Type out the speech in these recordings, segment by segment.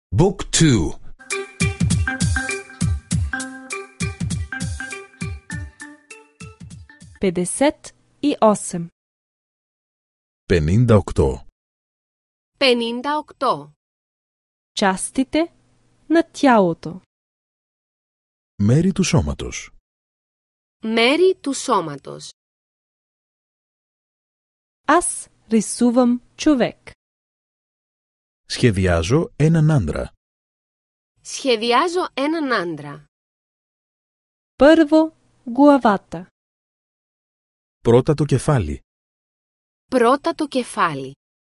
Book 2. 58. 58. 58. Частите на тялото. Μέρη του σώματος. Μέρη του σώματος. Аз рисувам човек. Σχεδιάζω έναν άντρα. Σχεδιάζω έναν άντρα. Първо главата. Πρώτα το κεφάλι. Πρώτα το κεφάλι.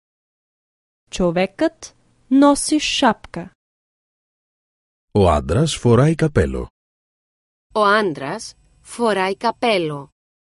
Човекът носи шапка. Ο άντρας φοράει καπέλο. Ο άντρας φοράει καπέλο.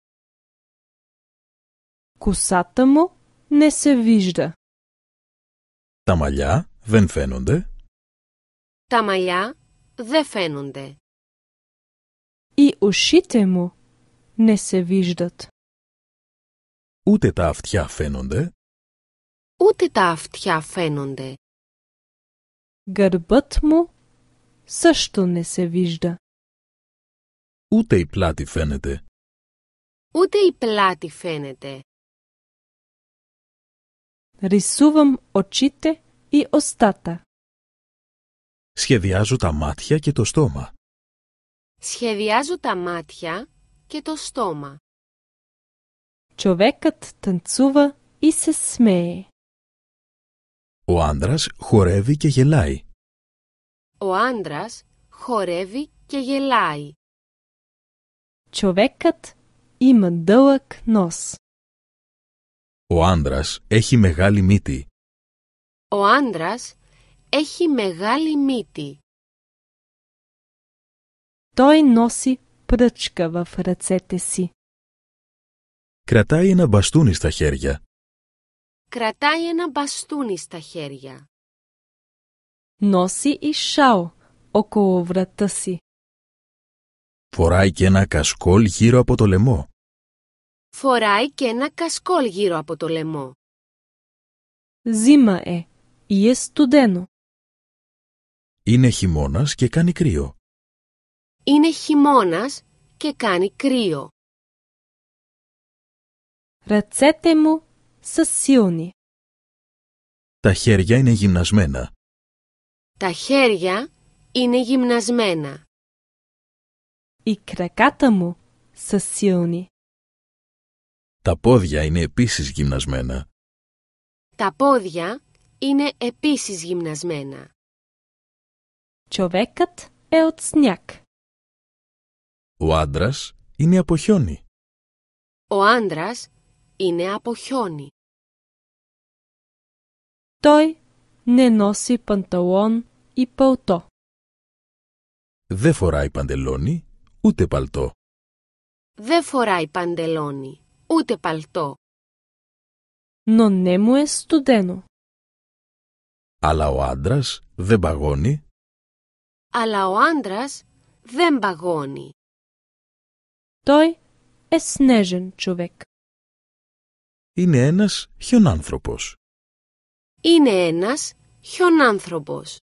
Косата му не се вижда. Τα μαλλιά δεν φαίνονται. Τα μαλλιά δεν φαίνονται. И ушите му не се виждат. Ούτε τα αυτιά φαίνονται. Ούτε τα αυτιά φαίνονται. Гърбът му също не се вижда. Ούτε η πλάτη φαίνεται. Ούτε η πλάτη φαίνεται. Рисувам очите и устата. Σχεδιάζω τα μάτια και το στόμα. Σχεδιάζω τα μάτια και το στόμα. Човекът танцува и се смее. Ο άντρας χορεύει και γελάει. Ο άντρας χορεύει και γελάει. Човекът има дълъг нос. Ο άντρας έχει μεγάλη μύτη. Ο άντρας έχει μεγάλη μύτη. Той носи пръчка в ръцете си. Κρατάει ένα μπαστούνι στα χέρια. Κρατάει ένα μπαστούνι στα χέρια. Носи и шал около врата си. Φοράει και ένα κασκόλ γύρω από το λαιμό. Φοράει και ένα κασκόλ γύρω από το λαιμό. Зима е и е студено. Είναι χειμώνας και κάνει κρύο. Είναι χειμώνας και κάνει κρύο. Ръцете му са силни. Τα χέρια είναι γυμνασμένα. Τα χέρια είναι γυμνασμένα. И краката му са силни. Τα πόδια είναι επίσης γυμνασμένα. Τα πόδια είναι επίσης γυμνασμένα. Човекът е от сняг. Ο άντρας είναι από χιόνι. Ο άντρας είναι από χιόνι. Той не носи панталон и пълто. Δεν φοράει παντελόνι, ούτε παλτό. Δεν φοράει παντελόνι, ούτε παλτό. Но не му е студено. Αλλά ο άντρας δεν παγώνει. Αλλά ο άντρας δεν παγώνει. Той е снежен човек. Είναι ένας χιονάνθρωπος. Είναι ένας χιονάνθρωπος.